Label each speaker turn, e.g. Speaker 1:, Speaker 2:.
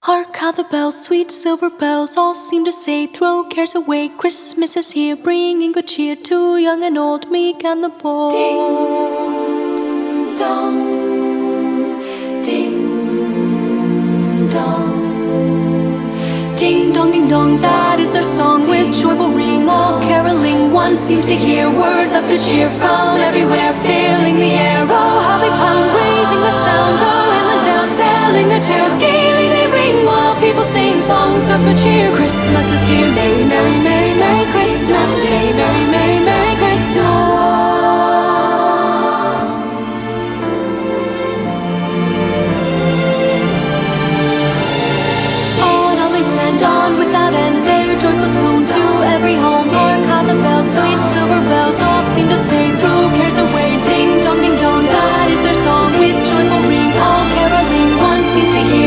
Speaker 1: Hark how the bells, sweet silver bells, all seem to say, throw cares away. Christmas is here, bringing good cheer to young and old, meek and the bold. Ding dong, ding dong, ding dong, ding dong. That is their song with joyful ring, all caroling. One seems to hear words of good cheer from everywhere, filling the air. Oh, how they pound, raising the sound. Oh, hill and dale, telling their tale. Gaily they ring while people sing songs of good cheer. Christmas is here, day, merry, merry, merry Christmas, day, merry, merry, merry Christmas. On they send, on without end, their joyful tone to every home. Hark how the bells, sweet silver bells, all seem to say, throw cares away. Ding dong, ding dong, that is their song with joyful ring, all caroling. One seems to hear